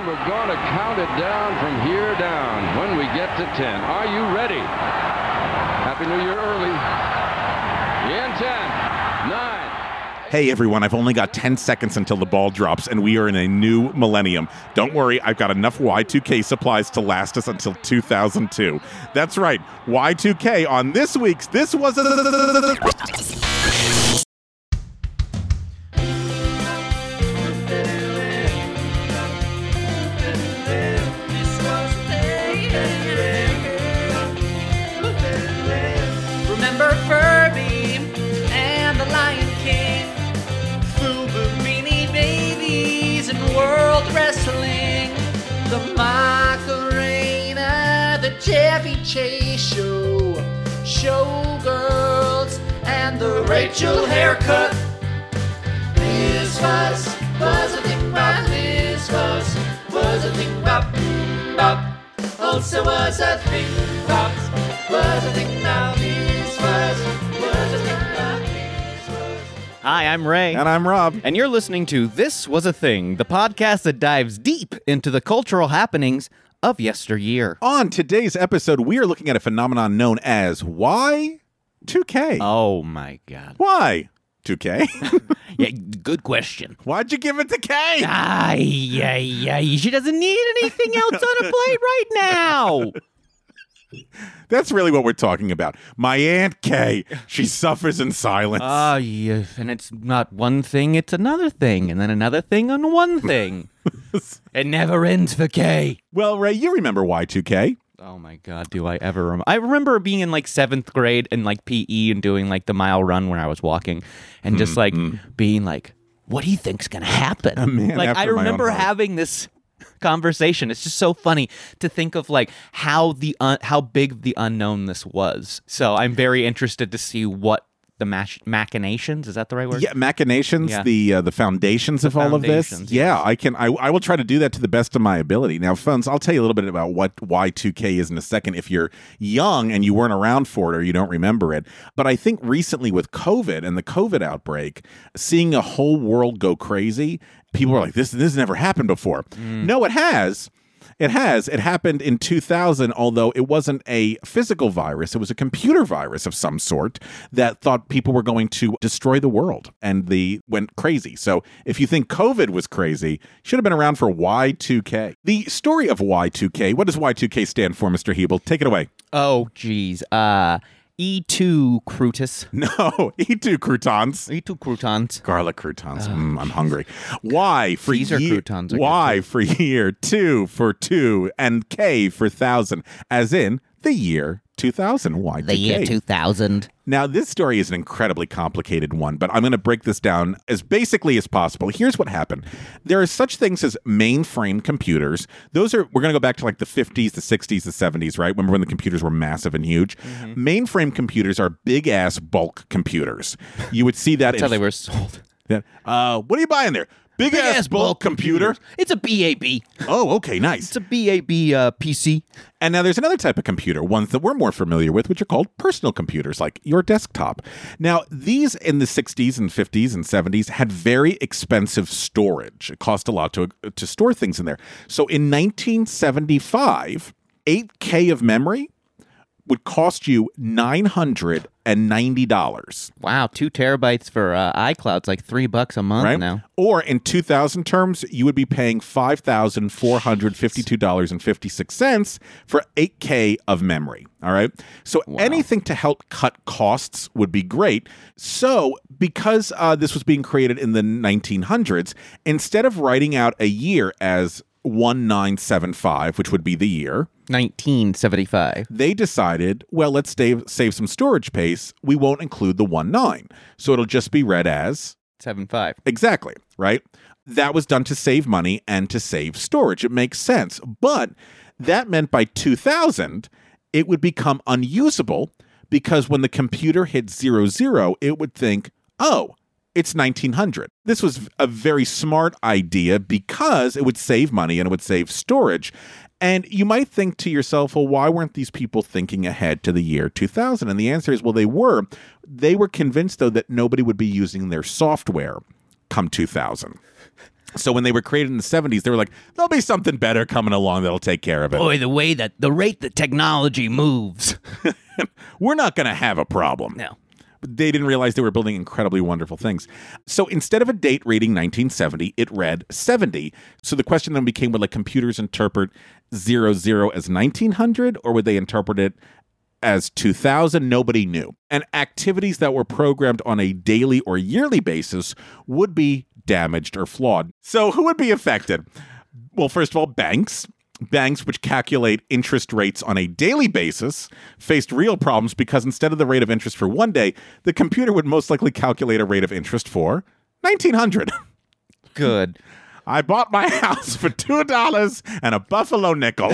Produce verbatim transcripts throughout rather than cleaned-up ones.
we're going to count it down from here down when we get to ten. Are you ready? Happy New Year early. In ten, nine. Hey everyone, I've only got ten seconds until the ball drops, and we are in a new millennium. Don't worry, I've got enough Y two K supplies to last us until two thousand two. That's right, Y two K on this week's This Was a... Remember Furby and the Lion King, Fuburini babies and World Wrestling, the Macarena, the Chevy Chase Show, Showgirls, and the Rachel haircut. This was, was a thing bop, this was, was a thing bop, bop. Also was a thing bop, was a thing bop, this was, was a thing bop, this was. Hi, I'm Ray. And I'm Rob. And you're listening to This Was a Thing, the podcast that dives deep into the cultural happenings of yesteryear. On today's episode, we are looking at a phenomenon known as Y two K. Oh my God. Why two K? Yeah, good question. Why'd you give it to K? Ay, ay, ay. She doesn't need anything else on a plate right now. That's really what we're talking about. My Aunt Kay, she suffers in silence. Ah, uh, yeah, and it's not one thing, it's another thing, and then another thing on one thing. It never ends for Kay. Well, Ray, you remember Y two K. Oh my God, do I ever remember? I remember being in like seventh grade in like P E and doing like the mile run where I was walking and just like mm-hmm. being like, what do you think's going to happen? A man like after I my own remember heart. having this conversation. It's just so funny to think of like how the un- how big the unknown this was. So I'm very interested to see what the mach- machinations, is that the right word? Yeah, machinations, Yeah. the uh, the foundations The of all of this. foundations, Yeah, yes. I can. I, I will try to do that to the best of my ability. Now, phones, I'll tell you a little bit about what Y two K is in a second if you're young and you weren't around for it or you don't remember it. But I think recently with COVID and the COVID outbreak, seeing a whole world go crazy, people are like, this, this has never happened before. Mm. No, it has. It has. It happened in two thousand, although it wasn't a physical virus. It was a computer virus of some sort that thought people were going to destroy the world, and they went crazy. So if you think COVID was crazy, should have been around for Y two K. The story of Y two K, what does Y two K stand for, Mister Hebel? Take it away. Oh, geez. Uh, E two Crutus. No, E two croutons. E two croutons. Garlic croutons. Mm, I'm hungry. Y for Caesar year. croutons are good, Y too. for year. Two for two. And K for thousand. As in the year two thousand. Y two K. The year two thousand. Now, this story is an incredibly complicated one, but I'm going to break this down as basically as possible. Here's what happened. There are such things as mainframe computers. Those are, we're going to go back to like the fifties, the sixties, the seventies, right? Remember when the computers were massive and huge? Mm-hmm. Mainframe computers are big-ass bulk computers. You would see that That's in... how they were sold. Yeah. Uh, what are you buying there? Big-ass bulk computer? It's a B A B. Oh, okay, nice. It's a B A B uh, P C. And now there's another type of computer, ones that we're more familiar with, which are called personal computers, like your desktop. Now, these in the sixties and fifties and seventies had very expensive storage. It cost a lot to, to store things in there. So in nineteen seventy-five, eight K of memory would cost you nine hundred ninety dollars. Wow, two terabytes for uh, iCloud's like three bucks a month Right? now. Or in two thousand terms, you would be paying five thousand four hundred fifty-two dollars and fifty-six cents for eight K of memory. All right. So Wow. anything to help cut costs would be great. So because uh, this was being created in the nineteen hundreds, instead of writing out a year as nineteen seventy-five, which would be the year, nineteen seventy-five. they decided, well, let's save, save some storage space. We won't include the nineteen. So it'll just be read as seventy-five. exactly, right? That was done to save money and to save storage. It makes sense. But that meant by two thousand, it would become unusable because when the computer hit zero zero, it would think, oh, it's nineteen hundred. This was a very smart idea because it would save money and it would save storage. And you might think to yourself, well, why weren't these people thinking ahead to the year two thousand? And the answer is, well, they were. They were convinced, though, that nobody would be using their software come two thousand. So when they were created in the seventies, they were like, there'll be something better coming along that'll take care of it. Boy, the way that the rate that technology moves. We're not going to have a problem. No. But they didn't realize they were building incredibly wonderful things. So instead of a date reading nineteen seventy, it read seventy. So the question then became, would like computers interpret zero zero as nineteen hundred, or would they interpret it as two thousand? Nobody knew. And activities that were programmed on a daily or yearly basis would be damaged or flawed. So who would be affected? Well, first of all, banks. Banks, which calculate interest rates on a daily basis, faced real problems because instead of the rate of interest for one day, the computer would most likely calculate a rate of interest for nineteen hundred. Good. I bought my house for two dollars and a buffalo nickel.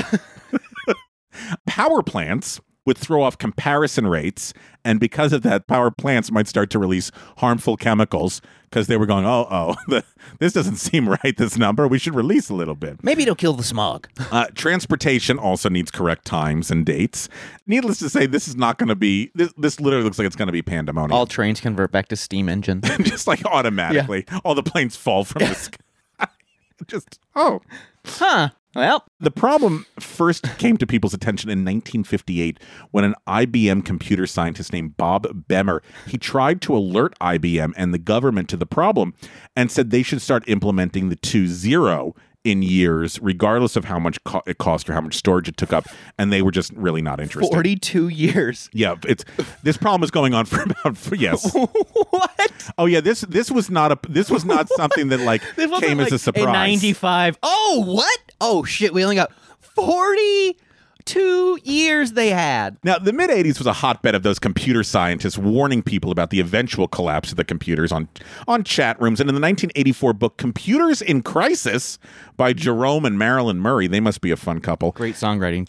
Power plants would throw off comparison rates, and because of that, power plants might start to release harmful chemicals because they were going, oh, oh, the, this doesn't seem right, this number. We should release a little bit. Maybe it'll kill the smog. Uh, transportation also needs correct times and dates. Needless to say, this is not going to be, this, this literally looks like it's going to be pandemonium. All trains convert back to steam engines. Just like automatically. Yeah. All the planes fall from the sky. Just, oh. Huh. Well, the problem first came to people's attention in nineteen fifty-eight when an I B M computer scientist named Bob Bemer, he tried to alert I B M and the government to the problem and said they should start implementing the two zero in years, regardless of how much co- it cost or how much storage it took up, and they were just really not interested. forty-two years. Yeah, it's this problem is going on for about for, yes. What? Oh yeah, this this was not a this was not something that like came like as a surprise. In ninety-five. Oh, what? Oh shit, we only got forty-two years they had. Now, the mid-eighties was a hotbed of those computer scientists warning people about the eventual collapse of the computers on, on chat rooms. And in the nineteen eighty-four book Computers in Crisis by Jerome and Marilyn Murray, they must be a fun couple. Great songwriting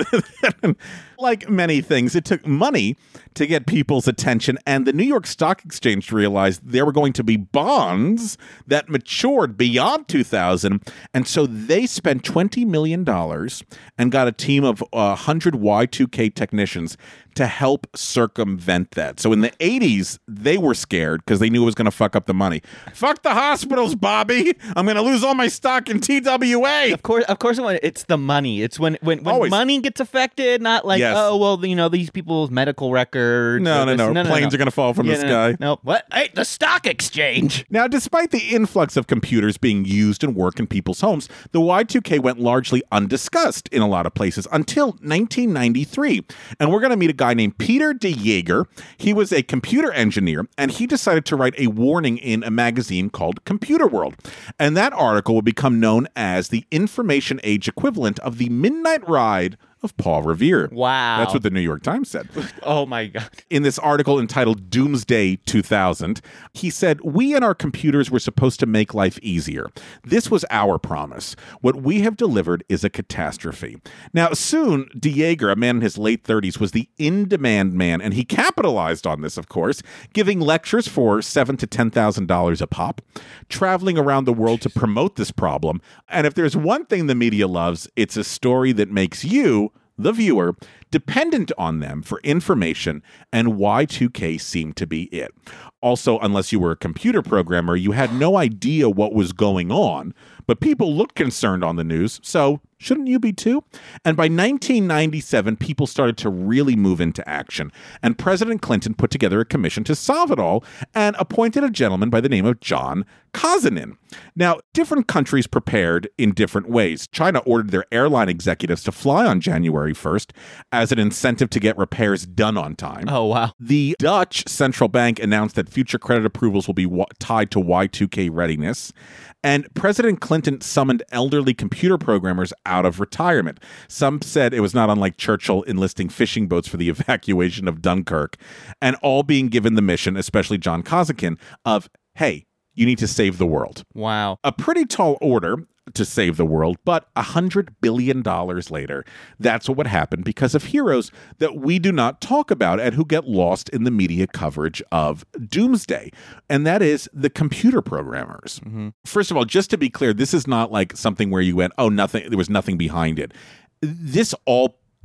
team. Like many things, it took money to get people's attention, and the New York Stock Exchange realized there were going to be bonds that matured beyond two thousand, and so they spent twenty million dollars and got a team of uh, one hundred Y two K technicians to help circumvent that. So in the eighties, they were scared because they knew it was going to fuck up the money. Fuck the hospitals, Bobby! I'm going to lose all my stock in T W A! Of course, of course, it's the money. It's when when, when Always. money gets affected, not like, Yes. oh, well, you know, these people's medical records. No, no, this- no, no, no, Planes no. are going to fall from Yeah, the no, sky. No, what? Hey, the stock exchange. Now, despite the influx of computers being used and work in people's homes, the Y two K went largely undiscussed in a lot of places until nineteen ninety-three. And we're going to meet a guy named Peter de Jager. He was a computer engineer, and he decided to write a warning in a magazine called Computer World. And that article would become known as the information age equivalent of the Midnight Ride of Paul Revere. Wow. That's what the New York Times said. Oh, my God. In this article entitled Doomsday two thousand, he said, "We and our computers were supposed to make life easier. This was our promise. What we have delivered is a catastrophe." Now, soon, de Jager, a man in his late thirties, was the in-demand man, and he capitalized on this, of course, giving lectures for seven thousand to ten thousand dollars a pop, traveling around the world to promote this problem. And if there's one thing the media loves, it's a story that makes you, the viewer, dependent on them for information, and Y two K seemed to be it. Also, unless you were a computer programmer, you had no idea what was going on, but people looked concerned on the news, so shouldn't you be too? And by nineteen ninety-seven, people started to really move into action, and President Clinton put together a commission to solve it all and appointed a gentleman by the name of John Kazinin. Now, different countries prepared in different ways. China ordered their airline executives to fly on January first as an incentive to get repairs done on time. Oh, wow. The Dutch central bank announced that future credit approvals will be w- tied to Y two K readiness. And President Clinton summoned elderly computer programmers out of retirement. Some said it was not unlike Churchill enlisting fishing boats for the evacuation of Dunkirk, and all being given the mission, especially John Kazinin, of, hey, you need to save the world. Wow. A pretty tall order to save the world, but one hundred billion dollars later, that's what would happen because of heroes that we do not talk about and who get lost in the media coverage of Doomsday, and that is the computer programmers. Mm-hmm. First of all, just to be clear, this is not like something where you went, oh, nothing, there was nothing behind it. This all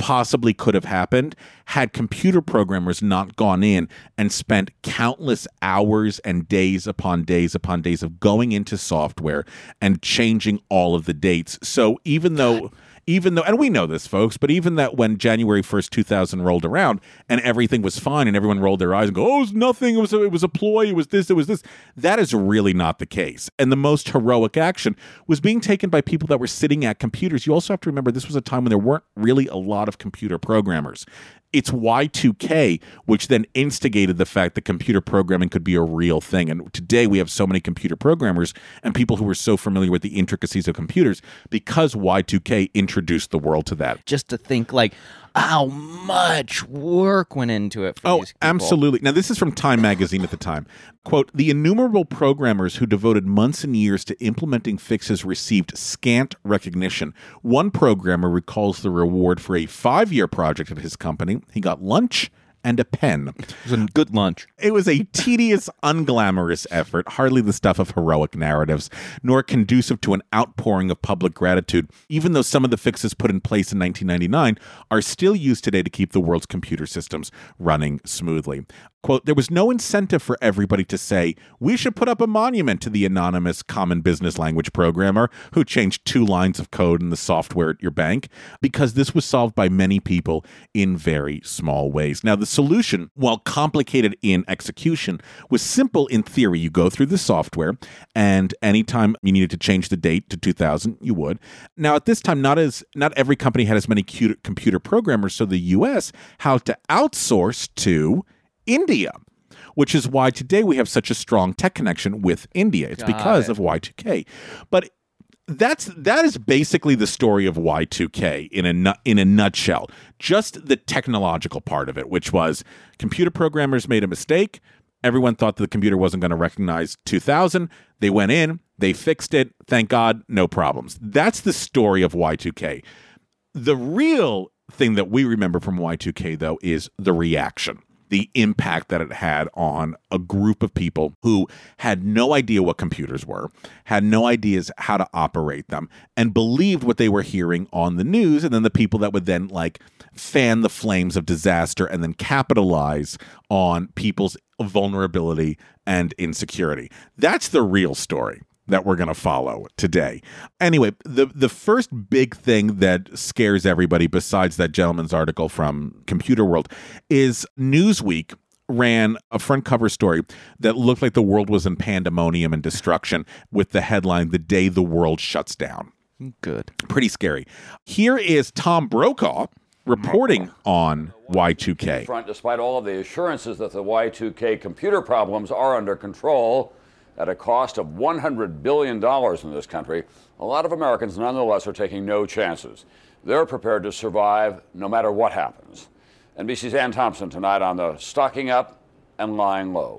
possibly could have happened had computer programmers not gone in and spent countless hours and days upon days upon days of going into software and changing all of the dates. So even though... Even though, and we know this, folks, but even that when January first, two thousand rolled around and everything was fine and everyone rolled their eyes and go, oh, it was nothing, it was, a, it was a ploy, it was this, it was this, that is really not the case. And the most heroic action was being taken by people that were sitting at computers. You also have to remember this was a time when there weren't really a lot of computer programmers. It's Y two K, which then instigated the fact that computer programming could be a real thing. And today we have so many computer programmers and people who are so familiar with the intricacies of computers because Y two K introduced the world to that. Just to think, like, how much work went into it for oh, these people. Absolutely. Now, this is from Time magazine at the time. Quote, the innumerable programmers who devoted months and years to implementing fixes received scant recognition. One programmer recalls the reward for a five-year project at his company. He got lunch and a pen. It was a good lunch. It was a tedious, unglamorous effort, hardly the stuff of heroic narratives, nor conducive to an outpouring of public gratitude, even though some of the fixes put in place in nineteen ninety-nine are still used today to keep the world's computer systems running smoothly. Quote, there was no incentive for everybody to say, we should put up a monument to the anonymous common business language programmer who changed two lines of code in the software at your bank, because this was solved by many people in very small ways. Now, the solution, while complicated in execution, was simple in theory. You go through the software, and anytime you needed to change the date to two thousand, you would. Now, at this time, not as not every company had as many cu- computer programmers, so the U S had to outsource to India, which is why today we have such a strong tech connection with India. It's Got because it. of Y two K. But that's that is basically the story of Y two K in a nu- in a nutshell. Just the technological part of it, which was computer programmers made a mistake. Everyone thought that the computer wasn't going to recognize two thousand. They went in, they fixed it. Thank God, no problems. That's the story of Y two K. The real thing that we remember from Y two K, though, is the reaction. The impact that it had on a group of people who had no idea what computers were, had no ideas how to operate them, and believed what they were hearing on the news. And then the people that would then like fan the flames of disaster and then capitalize on people's vulnerability and insecurity. That's the real story that we're going to follow today. Anyway, the the first big thing that scares everybody besides that gentleman's article from Computer World is Newsweek ran a front cover story that looked like the world was in pandemonium and destruction with the headline, "The Day the World Shuts Down." Good. Pretty scary. Here is Tom Brokaw reporting on Y two K. Front, despite all of the assurances that the Y two K computer problems are under control, at a cost of one hundred billion dollars in this country, a lot of Americans nonetheless are taking no chances. They're prepared to survive no matter what happens. N B C's Ann Thompson tonight on the stocking up and lying low.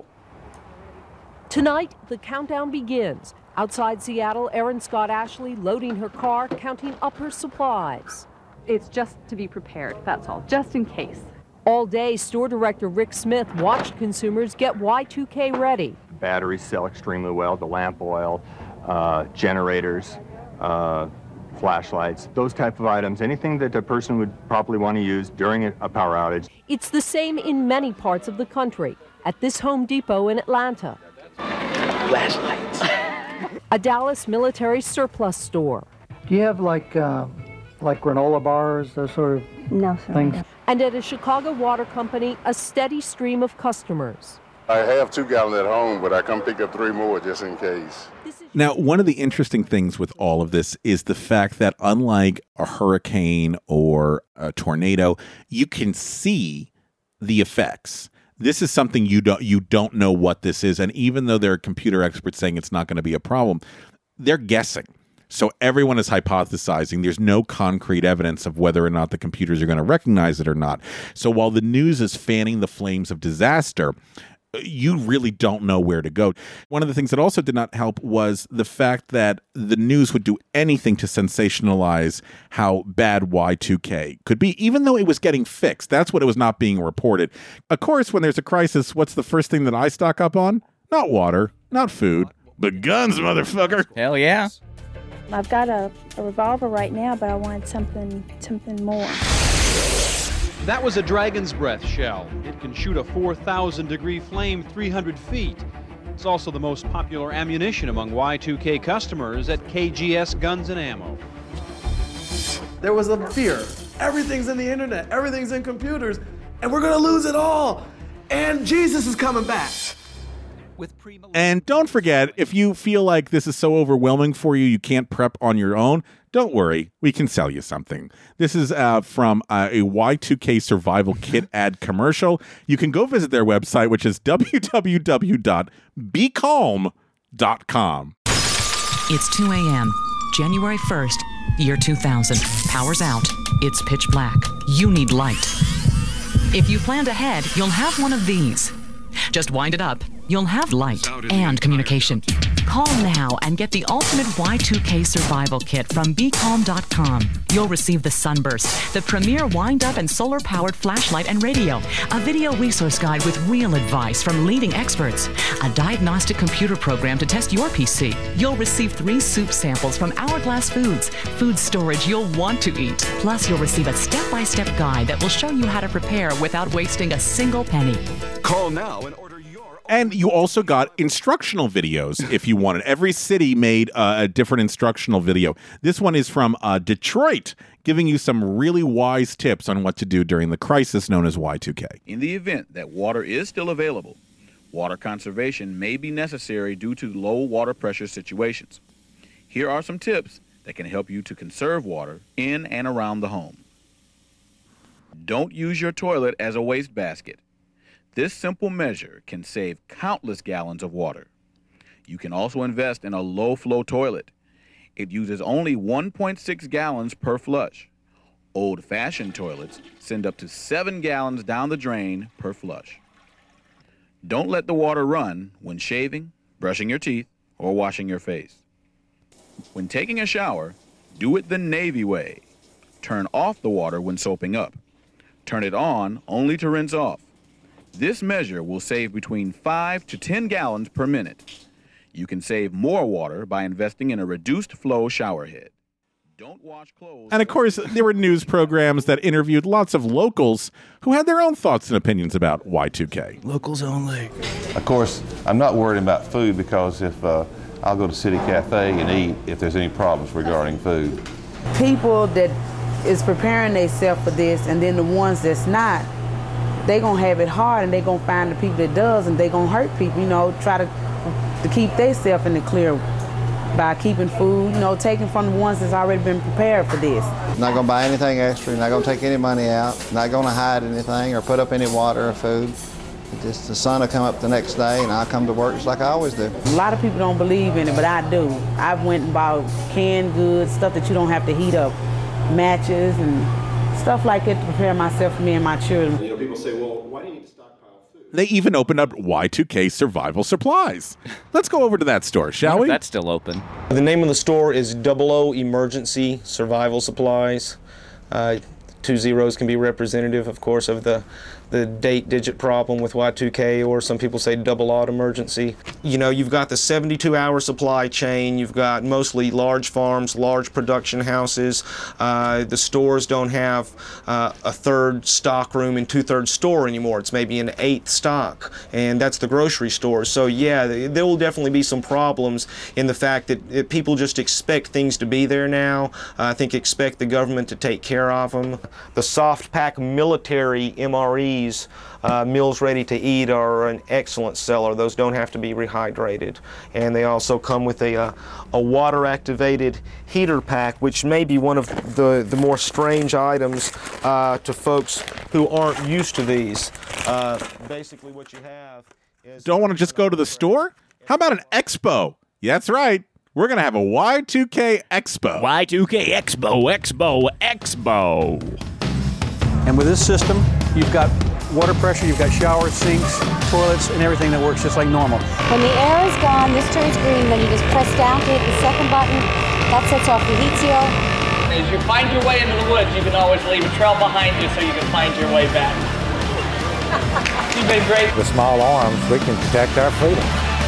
Tonight, the countdown begins. Outside Seattle, Erin Scott Ashley loading her car, counting up her supplies. It's just to be prepared, that's all, just in case. All day, store director Rick Smith watched consumers get Y two K ready. Batteries sell extremely well, the lamp oil, uh, generators, uh, flashlights, those type of items, anything that a person would probably want to use during a power outage. It's the same in many parts of the country. At this Home Depot in Atlanta. Flashlights. A Dallas military surplus store. Do you have like uh, like granola bars, those sort of No, sir. things? And at a Chicago water company, a steady stream of customers. I have two gallons at home, but I come pick up three more just in case. Now, one of the interesting things with all of this is the fact that unlike a hurricane or a tornado, you can see the effects. This is something you don't you don't know what this is, and even though there are computer experts saying it's not going to be a problem, they're guessing. So everyone is hypothesizing. There's no concrete evidence of whether or not the computers are going to recognize it or not. So while the news is fanning the flames of disaster, you really don't know where to go. One of the things that also did not help was the fact that the news would do anything to sensationalize how bad Y two K could be, even though it was getting fixed. That's what it was not being reported. Of course, when there's a crisis, what's the first thing that I stock up on? Not water, not food, but guns, motherfucker. Hell yeah. I've got a, a revolver right now, but I wanted something something more. That was a Dragon's Breath shell. It can shoot a four thousand degree flame three hundred feet. It's also the most popular ammunition among Y two K customers at K G S Guns and Ammo. There was a fear. Everything's in the internet, everything's in computers, and we're gonna lose it all. And Jesus is coming back. And don't forget, if you feel like this is so overwhelming for you, you can't prep on your own, don't worry, we can sell you something. This is uh, from uh, a Y two K survival kit ad commercial. You can go visit their website, which is w w w dot be calm dot com. It's two a.m., January first, year two thousand. Power's out. It's pitch black. You need light. If you planned ahead, you'll have one of these. Just wind it up. You'll have light and communication. Call now and get the ultimate Y two K survival kit from be calm dot com. You'll receive the Sunburst, the premier wind-up and solar-powered flashlight and radio, a video resource guide with real advice from leading experts, a diagnostic computer program to test your P C. You'll receive three soup samples from Hourglass Foods, food storage you'll want to eat. Plus, you'll receive a step-by-step guide that will show you how to prepare without wasting a single penny. Call now and order your... And you also got instructional videos if you wanted. Every city made uh, a different instructional video. This one is from uh, Detroit, giving you some really wise tips on what to do during the crisis known as Y two K. In the event that water is still available, water conservation may be necessary due to low water pressure situations. Here are some tips that can help you to conserve water in and around the home. Don't use your toilet as a wastebasket. This simple measure can save countless gallons of water. You can also invest in a low-flow toilet. It uses only one point six gallons per flush. Old-fashioned toilets send up to seven gallons down the drain per flush. Don't let the water run when shaving, brushing your teeth, or washing your face. When taking a shower, do it the Navy way. Turn off the water when soaping up. Turn it on only to rinse off. This measure will save between five to ten gallons per minute. You can save more water by investing in a reduced flow shower head. Don't wash clothes. And of course, there were news programs that interviewed lots of locals who had their own thoughts and opinions about Y two K. Locals only. Of course, I'm not worried about food because if uh, I'll go to City Cafe and eat if there's any problems regarding food. People that is preparing themselves for this, and then the ones that's not, they gonna have it hard, and they gonna find the people that does, and they gonna hurt people. You know, try to to keep themselves in the clear by keeping food. You know, taking from the ones that's already been prepared for this. Not gonna buy anything extra. Not gonna take any money out. Not gonna hide anything or put up any water or food. Just the sun will come up the next day, and I'll come to work just like I always do. A lot of people don't believe in it, but I do. I've went and bought canned goods, stuff that you don't have to heat up, matches and stuff like that to prepare myself for me and my children. You know, people say, well, why do you need to stockpile food? They even opened up Y two K survival supplies. Let's go over to that store, shall we? That's still open. The name of the store is Double O Emergency Survival Supplies. Uh, two zeros can be representative, of course, of the the date digit problem with Y two K, or some people say double odd emergency. You know, you've got the seventy-two hour supply chain, you've got mostly large farms, large production houses. Uh, the stores don't have uh, a third stock room and two-thirds store anymore. It's maybe an eighth stock, and that's the grocery stores. So yeah, there will definitely be some problems in the fact that it, people just expect things to be there now. Uh, I think expect the government to take care of them. The soft pack military M R Es, Uh, meals ready to eat, are an excellent seller. Those don't have to be rehydrated. And they also come with a, uh, a water-activated heater pack, which may be one of the, the more strange items uh, to folks who aren't used to these. Uh, basically what you have is... Don't want to just go to the store? How about an expo? Yeah, that's right. We're going to have a Y two K expo. Y two K expo, expo, expo. And with this system, you've got water pressure, you've got showers, sinks, toilets, and everything that works just like normal. When the air is gone, this turns green, then you just press down to hit the second button. That sets off the heat seal. As you find your way into the woods, you can always leave a trail behind you so you can find your way back. You've been great. With small arms, we can protect our freedom.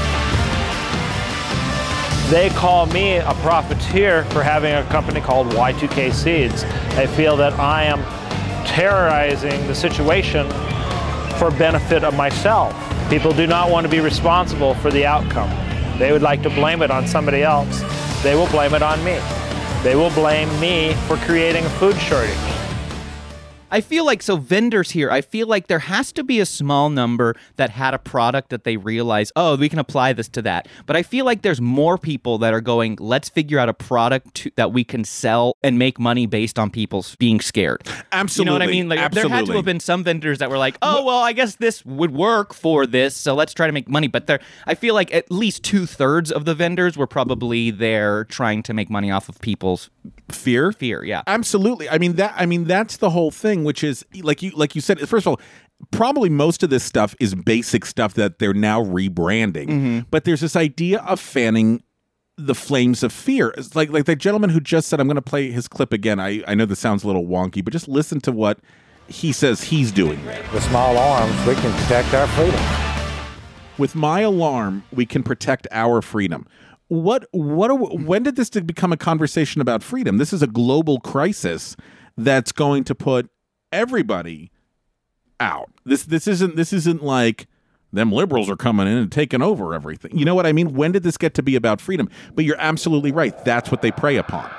They call me a profiteer for having a company called Y two K Seeds. They feel that I am terrorizing the situation for benefit of myself. People do not want to be responsible for the outcome. They would like to blame it on somebody else. They will blame it on me. They will blame me for creating a food shortage. I feel like, so vendors here, I feel like there has to be a small number that had a product that they realize, oh, we can apply this to that. But I feel like there's more people that are going, let's figure out a product to, that we can sell and make money based on people being scared. Absolutely. You know what I mean? Like, Absolutely. there had to have been some vendors that were like, oh, well, I guess this would work for this, so let's try to make money. But there, I feel like at least two-thirds of the vendors were probably there trying to make money off of people's fear. Fear, yeah. Absolutely. I mean, that. I mean, that's the whole thing. Which is, like you like you said, first of all, probably most of this stuff is basic stuff that they're now rebranding. Mm-hmm. But there's this idea of fanning the flames of fear. It's like like the gentleman who just said, I'm going to play his clip again. I, I know this sounds a little wonky, but just listen to what he says he's doing. With small arms, we can protect our freedom. With my alarm, we can protect our freedom. What what? Are, when did this become a conversation about freedom? This is a global crisis that's going to put everybody out. This this isn't this isn't like them liberals are coming in and taking over everything. You know what I mean? When did this get to be about freedom? But you're absolutely right. That's what they prey upon.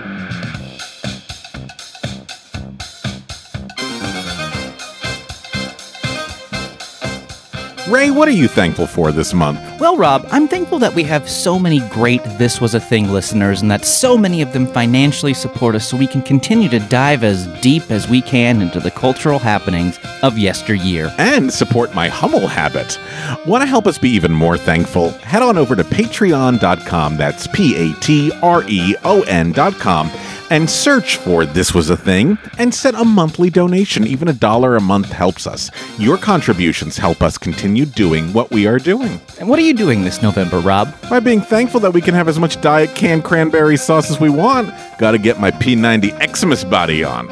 Ray, what are you thankful for this month? Well, Rob, I'm thankful that we have so many great This Was a Thing listeners and that so many of them financially support us so we can continue to dive as deep as we can into the cultural happenings of yesteryear. And support my Hummel habit. Want to help us be even more thankful? Head on over to patreon dot com, that's P A T R E O N dot com, and search for This Was a Thing and set a monthly donation. Even a dollar a month helps us. Your contributions help us continue doing what we are doing. And what are you doing this November, Rob? By being thankful that we can have as much Diet canned cranberry sauce as we want. Gotta get my P ninety Xmas body on.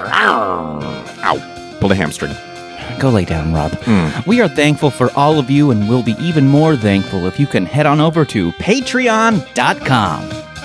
Ow. Pulled a hamstring. Go lay down, Rob. Mm. We are thankful for all of you, and we'll be even more thankful if you can head on over to patreon dot com.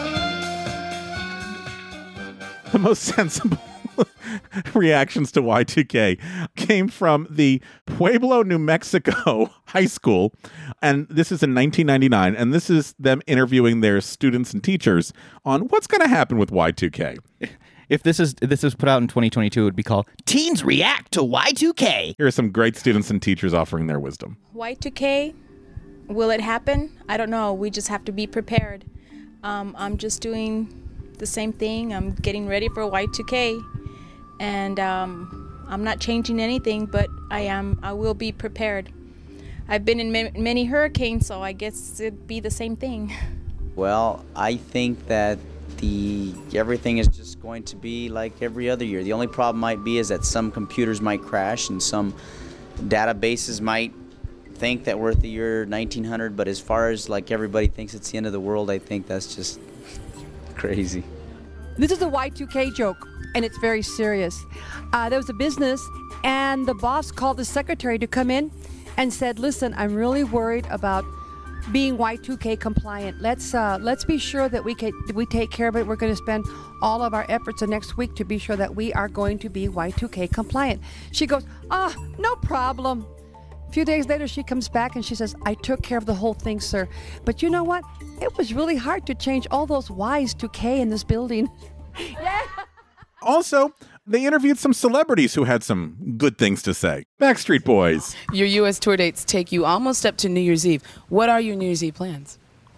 The most sensible reactions to Y two K came from the Pueblo, New Mexico high school. And this is in nineteen ninety-nine. And this is them interviewing their students and teachers on what's going to happen with Y two K. If this is if this is put out in twenty twenty-two, it would be called Teens React to Y two K. Here are some great students and teachers offering their wisdom. Y two K, will it happen? I don't know. We just have to be prepared. Um, I'm just doing the same thing. I'm getting ready for Y two K, and um, I'm not changing anything, but I am. I will be prepared. I've been in ma- many hurricanes, so I guess it'd be the same thing. Well, I think that the everything is just going to be like every other year. The only problem might be is that some computers might crash and some databases might think that we're at the year nineteen hundred, but as far as like everybody thinks it's the end of the world, I think that's just crazy. This is a Y two K joke, and it's very serious. Uh, there was a business, and the boss called the secretary to come in and said, listen, I'm really worried about being Y two K compliant. Let's uh, let's be sure that we can, we take care of it. We're going to spend all of our efforts the next week to be sure that we are going to be Y two K compliant. She goes, ah, no problem. A few days later, she comes back and she says, I took care of the whole thing, sir. But you know what? It was really hard to change all those Y's to K in this building. Yeah. Also, they interviewed some celebrities who had some good things to say. Backstreet Boys. Your U S tour dates take you almost up to New Year's Eve. What are your New Year's Eve plans?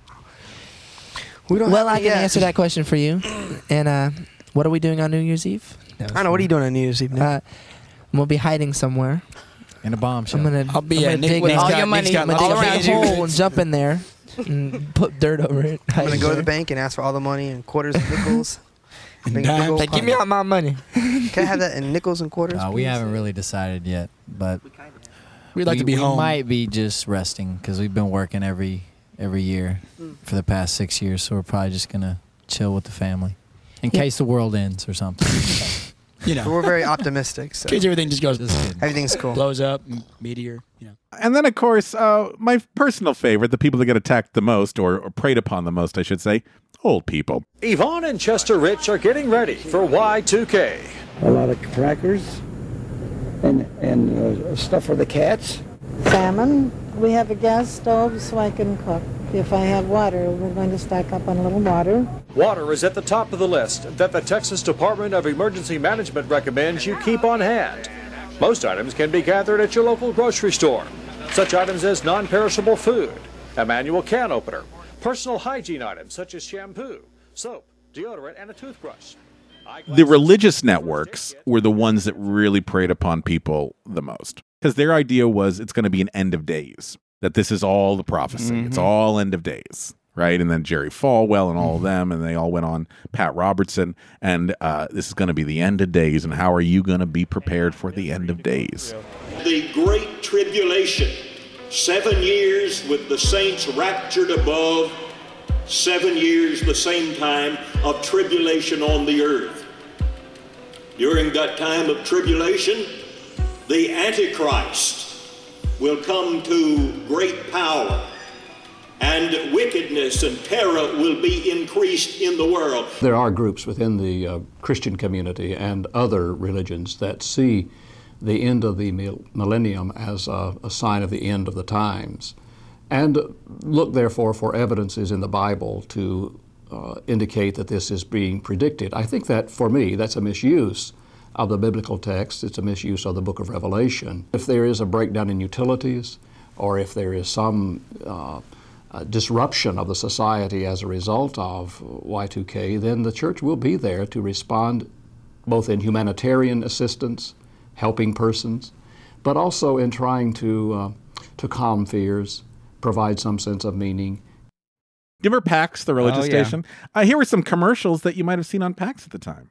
We don't well, have I any can yet. answer that question for you. And uh, what are we doing on New Year's Eve? No, I don't know. What are you doing on New Year's Eve? Nick? Uh, we'll be hiding somewhere. In a bomb shelter. I'm gonna, I'll be I'm at gonna Nick dig, with I'm all gonna your money. dig all a around you. hole and jump in there and put dirt over it. I'm gonna go to the bank and ask for all the money in quarters and nickels. Nickels. Like, give me all my money. Can I have that in nickels and quarters? Uh, we please? haven't really decided yet, but We'd like we, to be we home. might be just resting because we've been working every every year Mm. for the past six years. So we're probably just gonna chill with the family in Yeah. case the world ends or something. You know, we're very optimistic. So. In case everything just goes, Just everything's cool. blows up, m- meteor. You know. And then, of course, uh, my personal favorite, the people that get attacked the most, or, or preyed upon the most, I should say, old people. Yvonne and Chester Rich are getting ready for Y two K. a lot of crackers, and, and uh, stuff for the cats. Salmon. We have a gas stove so I can cook. If I have water, we're going to stock up on a little water. Water is at the top of the list that the Texas Department of Emergency Management recommends you keep on hand. Most items can be gathered at your local grocery store. Such items as non-perishable food, a manual can opener, personal hygiene items such as shampoo, soap, deodorant, and a toothbrush. The religious networks were the ones that really preyed upon people the most, because their idea was it's going to be an end of days, that this is all the prophecy. Mm-hmm. It's all end of days, right? And then Jerry Falwell and all mm-hmm. of them, and they all went on, Pat Robertson, and uh, this is going to be the end of days, and how are you going to be prepared for the end of days? The Great Tribulation, seven years with the saints raptured above, seven years the same time of tribulation on the earth. During that time of tribulation, the Antichrist will come to great power, and wickedness and terror will be increased in the world. There are groups within the uh, Christian community and other religions that see the end of the millennium as a, a sign of the end of the times, and look therefore for evidences in the Bible to uh, indicate that this is being predicted. I think that, for me, that's a misuse of the biblical text. It's a misuse of the book of Revelation. If there is a breakdown in utilities, or if there is some uh, uh, disruption of the society as a result of Y two K, then the church will be there to respond both in humanitarian assistance, helping persons, but also in trying to, uh, to calm fears, provide some sense of meaning. Do you remember PAX, the religious Oh, yeah. station? Uh, here were some commercials that you might have seen on PAX at the time.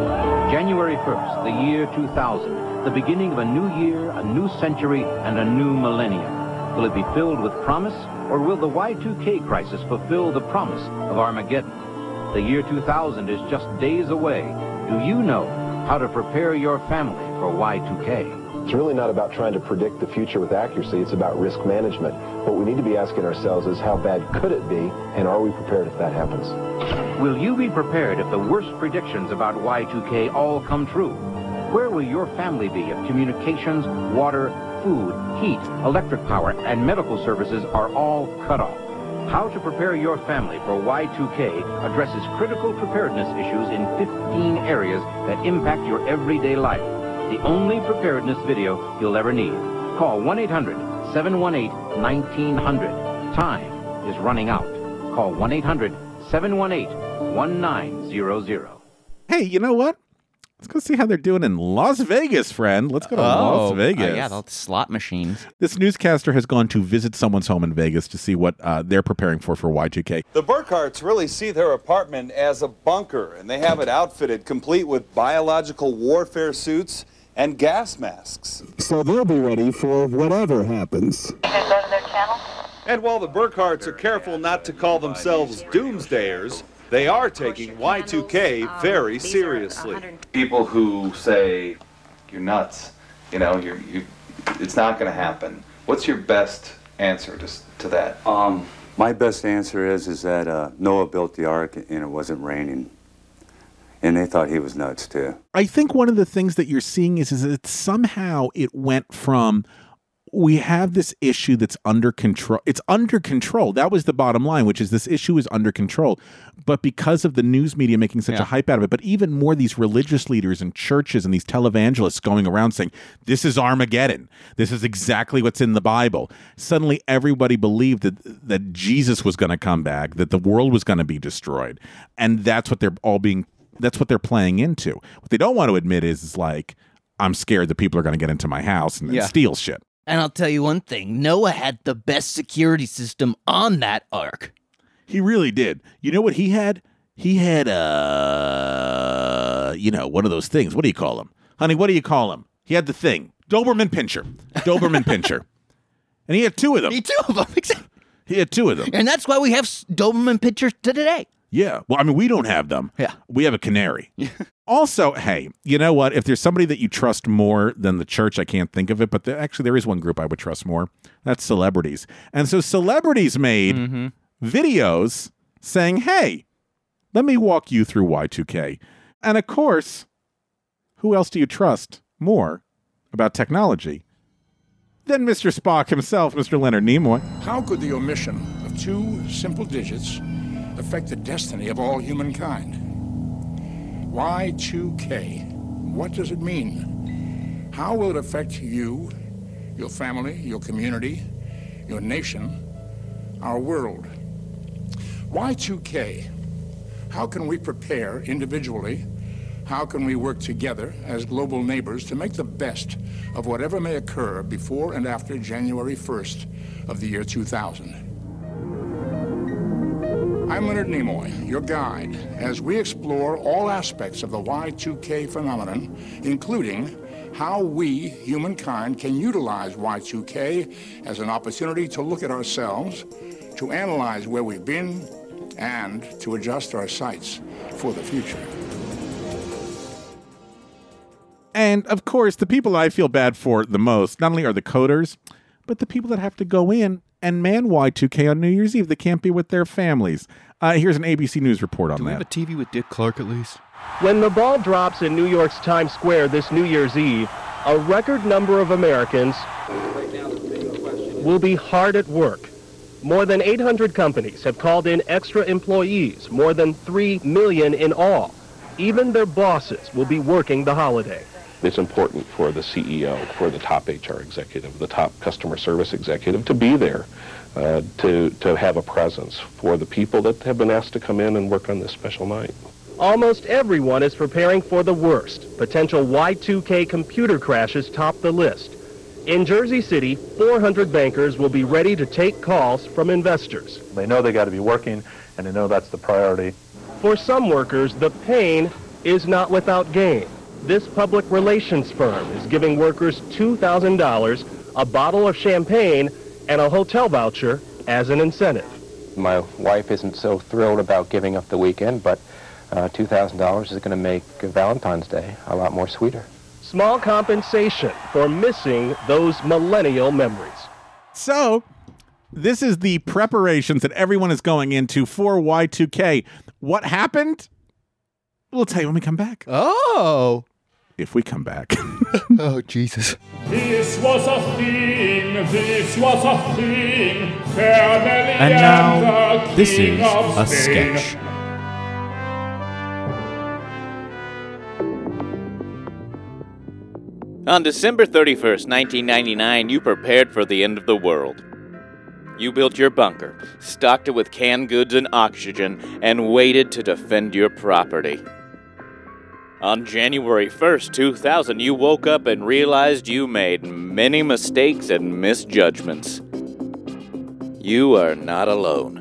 January first, the year two thousand, the beginning of a new year, a new century, and a new millennium. Will it be filled with promise, or will the Y two K crisis fulfill the promise of Armageddon? The year two thousand is just days away. Do you know how to prepare your family for Y two K? It's really not about trying to predict the future with accuracy. It's about risk management. What we need to be asking ourselves is how bad could it be, and are we prepared if that happens? Will you be prepared if the worst predictions about Y two K all come true? Where will your family be if communications, water, food, heat, electric power, and medical services are all cut off? How to prepare your family for Y two K addresses critical preparedness issues in fifteen areas that impact your everyday life. The only preparedness video you'll ever need. Call one eight hundred, seven one eight, nineteen hundred. Time is running out. Call one eight hundred, seven one eight, one nine zero zero. Hey, you know what? Let's go see how they're doing in Las Vegas, friend. Let's go to Las Oh, Vegas. uh, yeah, the slot machines. This newscaster has gone to visit someone's home in Vegas to see what uh, they're preparing for for Y two K. The Burkharts really see their apartment as a bunker, and they have it outfitted complete with biological warfare suits and gas masks. So they'll be ready for whatever happens. And while the Burkharts are careful not to call themselves doomsdayers, they are taking Y two K very seriously. People who say you're nuts, you know, you're, you, it's not going to happen. What's your best answer to, to that? Um, my best answer is is that uh, Noah built the ark and it wasn't raining, and they thought he was nuts too. I think one of the things that you're seeing is, is that somehow it went from, we have this issue that's under control. It's under control. That was the bottom line, which is this issue is under control. But because of the news media making such Yeah. a hype out of it, but even more these religious leaders and churches and these televangelists going around saying, this is Armageddon. This is exactly what's in the Bible. Suddenly everybody believed that, that Jesus was going to come back, that the world was going to be destroyed. And that's what they're all being, that's what they're playing into. What they don't want to admit is, is like, I'm scared that people are going to get into my house and, and Yeah. steal shit. And I'll tell you one thing, Noah had the best security system on that ark. He really did. You know what he had? He had, uh, you know, one of those things. What do you call them? Honey, what do you call them? He had the thing. Doberman Pinscher. Doberman Pinscher. And he had two of them. Me two of them. He had two of them. And that's why we have s- Doberman pictures to today. Yeah. Well, I mean, we don't have them. Yeah. We have a canary. Also, hey, you know what? If there's somebody that you trust more than the church, I can't think of it, but there, actually there is one group I would trust more. That's celebrities. And so celebrities made Mm-hmm. videos saying, hey, let me walk you through Y two K. And of course, who else do you trust more about technology than Mister Spock himself, Mister Leonard Nimoy? How could the omission of two simple digits affect the destiny of all humankind? Y two K. What does it mean? How will it affect you, your family, your community, your nation, our world? Y two K. How can we prepare individually? How can we work together as global neighbors to make the best of whatever may occur before and after January first of the year two thousand? I'm Leonard Nimoy, your guide, as we explore all aspects of the Y two K phenomenon, including how we, humankind, can utilize Y two K as an opportunity to look at ourselves, to analyze where we've been, and to adjust our sights for the future. And, of course, the people I feel bad for the most not only are the coders, but the people that have to go in and man Y two K on New Year's Eve. They can't be with their families. Uh, here's an A B C News report on Do we that. have a T V with Dick Clark at least? When the ball drops in New York's Times Square this New Year's Eve, a record number of Americans will be hard at work. More than eight hundred companies have called in extra employees, more than three million in all. Even their bosses will be working the holiday. It's important for the C E O, for the top H R executive, the top customer service executive to be there, uh, to, to have a presence for the people that have been asked to come in and work on this special night. Almost everyone is preparing for the worst. Potential Y two K computer crashes top the list. In Jersey City, four hundred bankers will be ready to take calls from investors. They know they got to be working, and they know that's the priority. For some workers, the pain is not without gain. This public relations firm is giving workers two thousand dollars, a bottle of champagne, and a hotel voucher as an incentive. My wife isn't so thrilled about giving up the weekend, but uh, two thousand dollars is going to make Valentine's Day a lot more sweeter. Small compensation for missing those millennial memories. So, this is the preparations that everyone is going into for Y two K. What happened? We'll tell you when we come back. Oh. If we come back. Oh, Jesus. This was a thing, this was a thing. Family And now, and the this King is of a Spain. sketch. On December thirty-first, nineteen ninety-nine, you prepared for the end of the world. You built your bunker, stocked it with canned goods and oxygen, and waited to defend your property. On January first, two thousand, you woke up and realized you made many mistakes and misjudgments. You are not alone.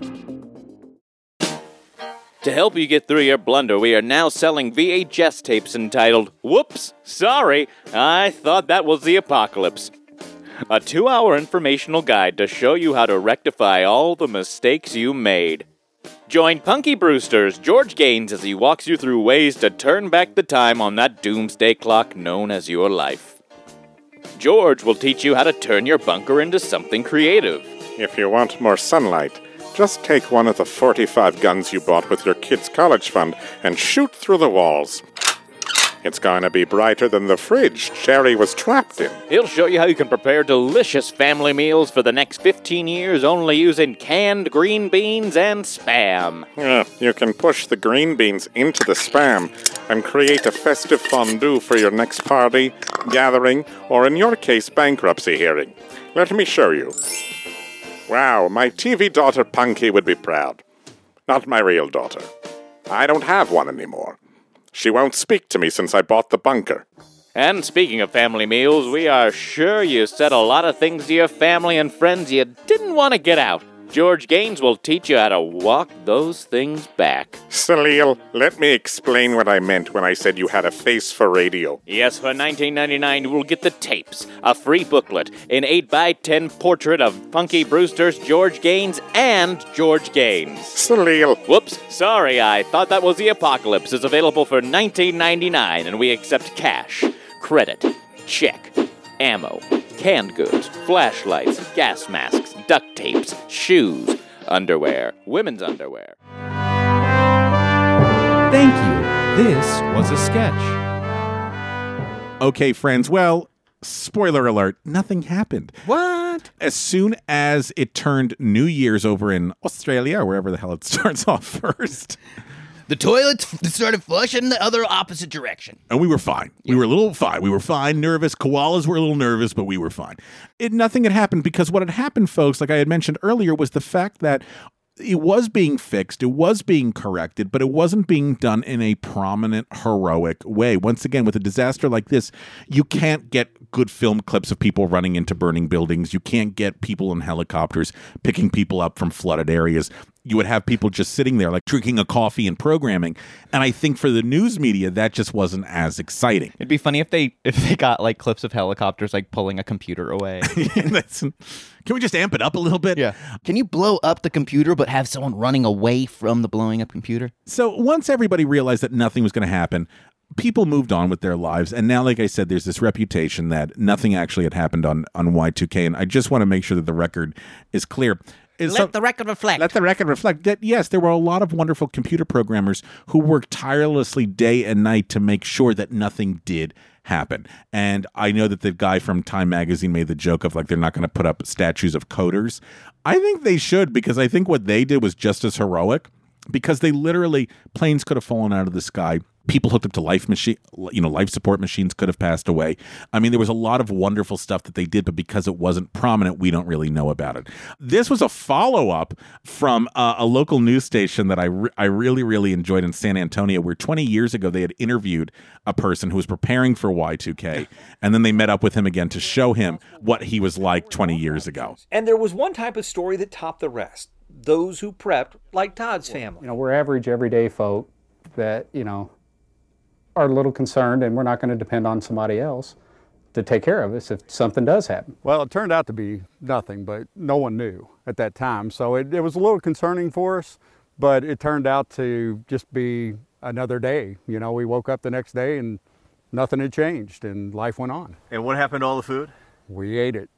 To help you get through your blunder, we are now selling V H S tapes entitled, Whoops, Sorry, I Thought That Was the Apocalypse. A two-hour informational guide to show you how to rectify all the mistakes you made. Join Punky Brewster's George Gaines as he walks you through ways to turn back the time on that doomsday clock known as your life. George will teach you how to turn your bunker into something creative. If you want more sunlight, just take one of the forty-five guns you bought with your kid's college fund and shoot through the walls. It's going to be brighter than the fridge Jerry was trapped in. He'll show you how you can prepare delicious family meals for the next fifteen years only using canned green beans and Spam. Yeah, you can push the green beans into the Spam and create a festive fondue for your next party, gathering, or in your case, bankruptcy hearing. Let me show you. Wow, my T V daughter Punky would be proud. Not my real daughter. I don't have one anymore. She won't speak to me since I bought the bunker. And speaking of family meals, we are sure you said a lot of things to your family and friends you didn't want to get out. George Gaines will teach you how to walk those things back. Salil, let me explain what I meant when I said you had a face for radio. Yes, for nineteen ninety-nine, you will get the tapes, a free booklet, an eight by ten portrait of Punky Brewster's George Gaines and George Gaines. Salil. Whoops, sorry, I thought that was the apocalypse. Is available for nineteen ninety-nine, and we accept cash, credit, check, ammo, canned goods, flashlights, gas masks, duct tapes, shoes, underwear, women's underwear. Thank you. This was a sketch. Okay, friends, well, spoiler alert, nothing happened. What? As soon as it turned New Year's over in Australia, or wherever the hell it starts off first, the toilets started flushing the other opposite direction. And we were fine. We were a little fine. We were fine, nervous. Koalas were a little nervous, but we were fine. It, nothing had happened because what had happened, folks, like I had mentioned earlier, was the fact that it was being fixed, it was being corrected, but it wasn't being done in a prominent, heroic way. Once again, with a disaster like this, you can't get good film clips of people running into burning buildings. You can't get people in helicopters picking people up from flooded areas. You would have people just sitting there, like drinking a coffee and programming. And I think for the news media, that just wasn't as exciting. It'd be funny if they if they got like clips of helicopters like pulling a computer away. That's, can we just amp it up a little bit? Yeah. Can you blow up the computer but have someone running away from the blowing up computer? So once everybody realized that nothing was going to happen, people moved on with their lives. And now, like I said, there's this reputation that nothing actually had happened on, on Y two K. And I just want to make sure that the record is clear. Is let some, the record reflect. Let the record reflect that, yes, there were a lot of wonderful computer programmers who worked tirelessly day and night to make sure that nothing did happen. And I know that the guy from Time Magazine made the joke of like they're not going to put up statues of coders. I think they should, because I think what they did was just as heroic, because they literally, planes could have fallen out of the sky. People hooked up to life machine, you know, life support machines could have passed away. I mean, there was a lot of wonderful stuff that they did, but because it wasn't prominent, we don't really know about it. This was a follow-up from uh, a local news station that I re- I really, really enjoyed in San Antonio, where twenty years ago they had interviewed a person who was preparing for Y two K, and then they met up with him again to show him what he was like twenty years ago. And there was one type of story that topped the rest. Those who prepped, like Todd's family. You know, we're average, everyday folk that, you know, are a little concerned, and we're not going to depend on somebody else to take care of us if something does happen. Well, it turned out to be nothing, but no one knew at that time. So it, it was a little concerning for us, but it turned out to just be another day. You know, we woke up the next day and nothing had changed and life went on. And what happened to all the food? We ate it.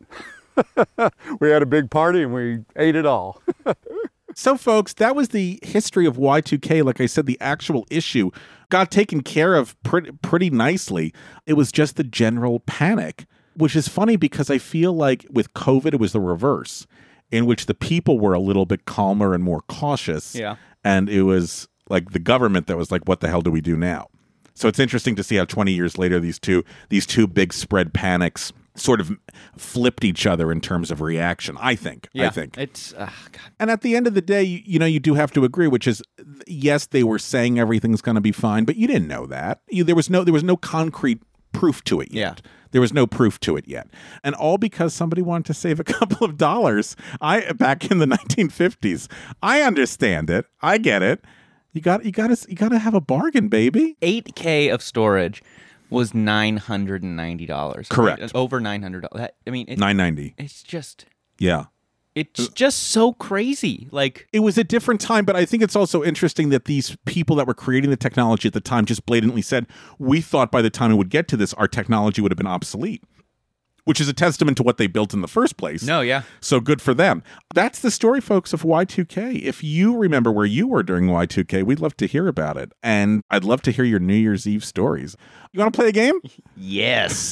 We had a big party and we ate it all. So, folks, that was the history of Y two K. Like I said, the actual issue got taken care of pretty, pretty nicely. It was just the general panic, which is funny because I feel like with COVID, it was the reverse, in which the people were a little bit calmer and more cautious. Yeah. And it was like the government that was like, what the hell do we do now? So it's interesting to see how twenty years later, these two these two big spread panics sort of flipped each other in terms of reaction, I think. Yeah, I think. It's, uh, God. And at the end of the day, you, you know, you do have to agree, which is, yes, they were saying everything's going to be fine, but you didn't know that. You, there was no there was no concrete proof to it yet. Yeah. There was no proof to it yet. And all because somebody wanted to save a couple of dollars. I back in the nineteen fifties. I understand it. I get it. You got you got to you got to have a bargain, baby. eight K of storage was nine hundred ninety dollars. Correct. Right? Over nine hundred dollars. I mean, it, nine ninety. It's just... Yeah. It's just so crazy. Like, it was a different time, but I think it's also interesting that these people that were creating the technology at the time just blatantly said, we thought by the time it would get to this, our technology would have been obsolete, which is a testament to what they built in the first place. No, yeah. So good for them. That's the story, folks, of Y two K. If you remember where you were during Y two K, we'd love to hear about it. And I'd love to hear your New Year's Eve stories. You want to play a game? Yes.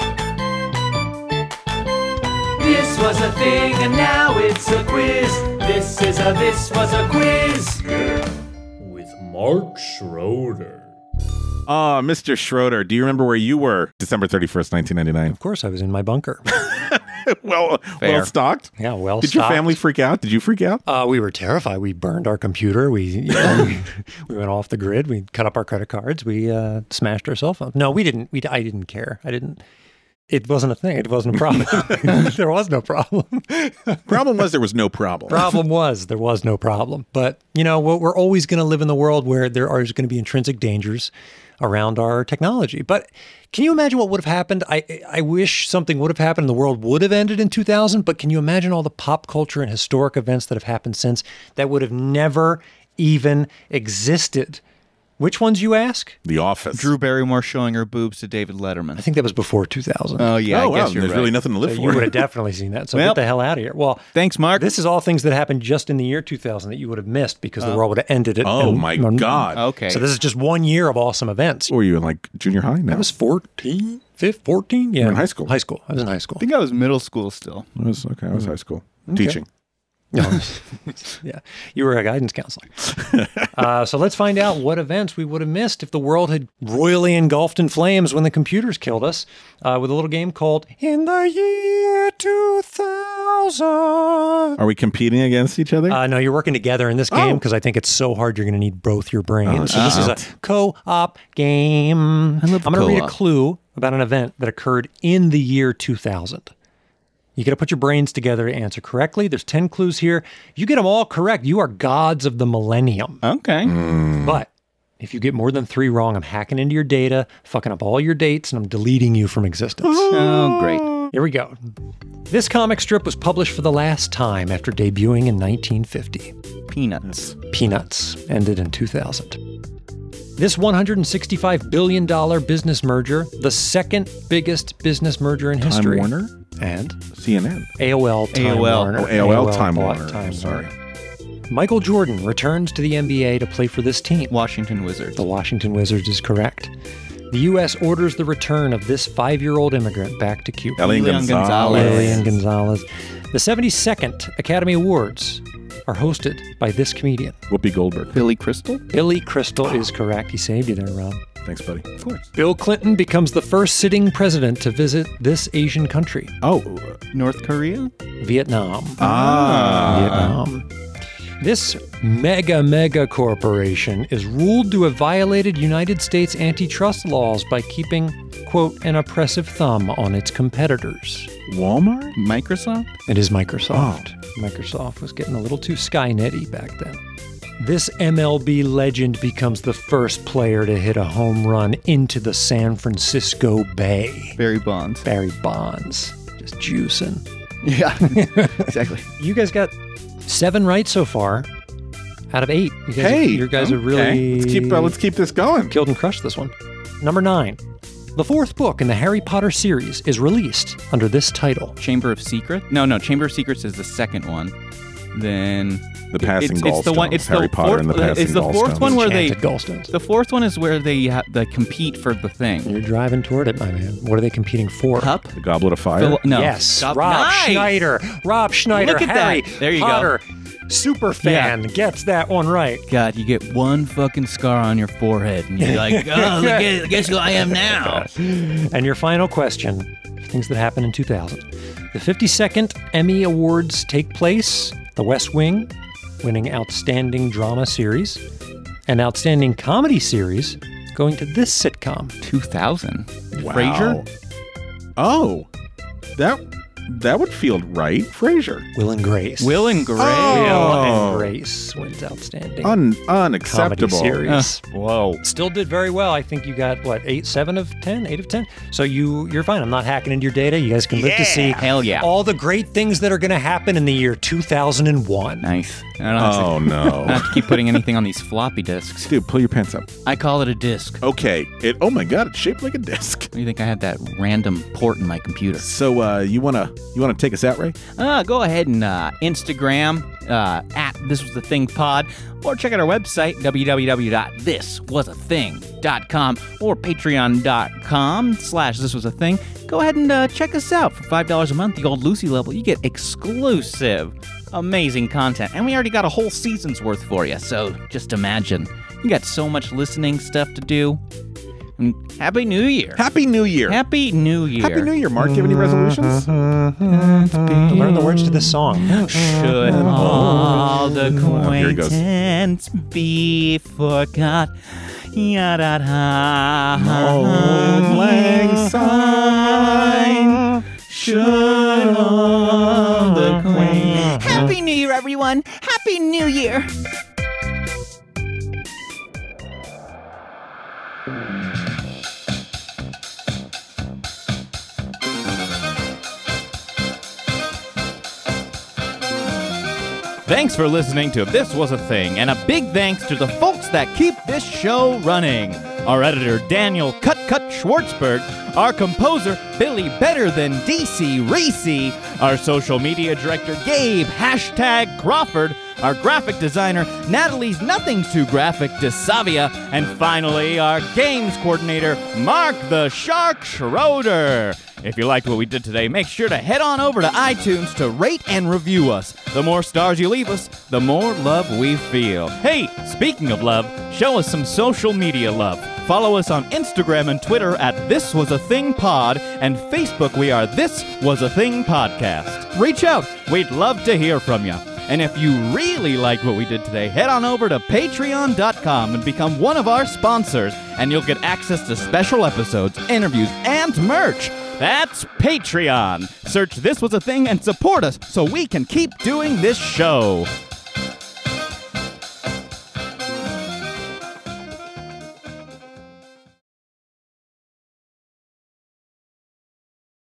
This was a thing and now it's a quiz. This is a This Was a Quiz. With Mark Schroeder. Ah, uh, Mister Schroeder, do you remember where you were December thirty-first, nineteen ninety-nine? Of course, I was in my bunker. well, Fair. well stocked. Yeah, well Did stocked. your family freak out? Did you freak out? Uh, we were terrified. We burned our computer. We you know, we, we went off the grid. We cut up our credit cards. We uh, smashed our cell phones. No, we didn't. We I didn't care. I didn't. It wasn't a thing. It wasn't a problem. There was no problem. Problem was there was no problem. Problem was there was no problem. But, you know, we're always going to live in the world where there are going to be intrinsic dangers around our technology. But can you imagine what would have happened? I I wish something would have happened and the world would have ended in two thousand. But can you imagine all the pop culture and historic events that have happened since that would have never even existed Which ones you ask? The Office. Drew Barrymore showing her boobs to David Letterman. I think that was before two thousand. Oh, yeah, Oh, I guess wow, you're there's right. really nothing to live So for. you would have definitely seen that. So Well, get the hell out of here. Well, thanks, Mark. this is all things that happened just in the year two thousand that you would have missed because the Oh. world would have ended it. Oh, my God. Okay. So this is just one year of awesome events. Or were you in like junior high? No. I was fourteen, fifteen, fourteen. Yeah. You were in high school? High school. I was in high school. I think I was middle school still. I was, okay, I was high school. Okay. Teaching. No. Yeah. You were a guidance counselor. uh, so let's find out what events we would have missed if the world had royally engulfed in flames when the computers killed us uh, with a little game called In the Year two thousand. Are we competing against each other? Uh, no, you're working together in this game Oh. because I think it's so hard you're going to need both your brains. Oh, so this is a shit. co-op game. I love I'm going to read a co-op. clue about an event that occurred in the year two thousand. You got to put your brains together to answer correctly. There's ten clues here. You get them all correct, you are gods of the millennium. Okay. But if you get more than three wrong, I'm hacking into your data, fucking up all your dates, and I'm deleting you from existence. Oh, great. Here we go. This comic strip was published for the last time after debuting in nineteen fifty. Peanuts. Peanuts ended in two thousand. This one hundred sixty-five billion dollars business merger, the second biggest business merger in Time history. Warner? And C N N. A O L Time A O L. Warner. Oh, A O L Time bought Warner. Time Sorry. Warner. Michael Jordan returns to the N B A to play for this team. Washington Wizards. The Washington Wizards is correct. The U S orders the return of this five-year-old immigrant back to Cuba. Elian Elian Gonzalez. Gonzalez. Elian Gonzalez. The seventy-second Academy Awards are hosted by this comedian. Whoopi Goldberg. Billy Crystal. Billy Crystal is correct. He saved you there, Rob. Thanks, buddy. Of course. Bill Clinton becomes the first sitting president to visit this Asian country. Oh. North Korea. Vietnam. Ah. Vietnam. This mega, mega corporation is ruled to have violated United States antitrust laws by keeping, quote, an oppressive thumb on its competitors. Walmart? Microsoft. It is Microsoft. Microsoft was getting a little too Skynet-y back then. This M L B legend becomes the first player to hit a home run into the San Francisco Bay. Barry Bonds. Barry Bonds. Just juicing. Yeah. Exactly. You guys got seven right so far out of eight. You guys Hey, have, you guys have really okay. Let's keep, uh, let's keep this going. killed and crushed this one. Number nine. The fourth book in the Harry Potter series is released under this title. Chamber of Secrets. No, no. Chamber of Secrets is the second one. Then The Passing it's, it's the one. Gallstones. It's Harry the Potter fourth, and the Passing It's the fourth Gallstones. one where they. Enchanted Gallstones. The fourth one is where they ha- they compete for the thing. You're driving toward it, my man. What are they competing for? Cup. The Goblet of Fire. Phil- no. Yes, Cup. Rob Nice! Schneider. Rob Schneider. Look at Harry that. There you go. Potter. Super fan gets that one right. God, you get one fucking scar on your forehead, and you're like, oh, look at, guess who I am now. And your final question, things that happened in two thousand. The fifty-second Emmy Awards take place. The West Wing, winning Outstanding Drama Series, and Outstanding Comedy Series, going to this sitcom. two thousand. Wow. Frasier? Oh. That that would feel right. Frasier. Will and Grace. Will and Grace. Oh. Will and Grace wins Outstanding Un- Comedy unacceptable. Series. Whoa. Still did very well. I think you got, what, eight, seven of ten? Eight of ten? So you, you're fine. I'm not hacking into your data. You guys can live to see Hell yeah. all the great things that are going to happen in the year two thousand one. Nice. I don't have to- Oh, no. I don't have to keep putting anything on these floppy disks. Dude, pull your pants up. I call it a disk. Okay. It. Oh my God! It's shaped like a disc. What do you think I had that random port in my computer? So, uh, you wanna you wanna take us out, Ray? Uh, go ahead and uh, Instagram uh, at This Was The Thing Pod, or check out our website, w w w dot this was a thing dot com, or patreon dot com slash this was a thing. Go ahead and uh, check us out. For five dollars a month, the old Lucy level, you get exclusive, amazing content. And we already got a whole season's worth for you, so just imagine. You got so much listening stuff to do. And Happy New Year. Happy New Year. Happy New Year. Happy New Year, Mark. Do you have any resolutions? Learn the words to this song. Should old Oh, here it goes. acquaintance be forgot? Yada da. Old lang syne. Should old acquaintance. Happy New Year, everyone. Happy New Year. Thanks for listening to This Was a Thing, and a big thanks to the folks that keep this show running. Our editor, Daniel Cut Cut Schwartzberg, our composer, Billy Better Than D C Reese, our social media director, Gabe Hashtag Crawford, our graphic designer, Natalie's Nothing Too Graphic DeSavia, and finally, our games coordinator, Mark the Shark Schroeder. If you liked what we did today, make sure to head on over to iTunes to rate and review us. The more stars you leave us, the more love we feel. Hey, speaking of love, show us some social media love. Follow us on Instagram and Twitter at This Was a Thing Pod, and Facebook we are This Was a Thing Podcast. Reach out. We'd love to hear from you. And if you really like what we did today, head on over to patreon dot com and become one of our sponsors, and you'll get access to special episodes, interviews, and merch. That's Patreon. Search This Was a Thing and support us so we can keep doing this show.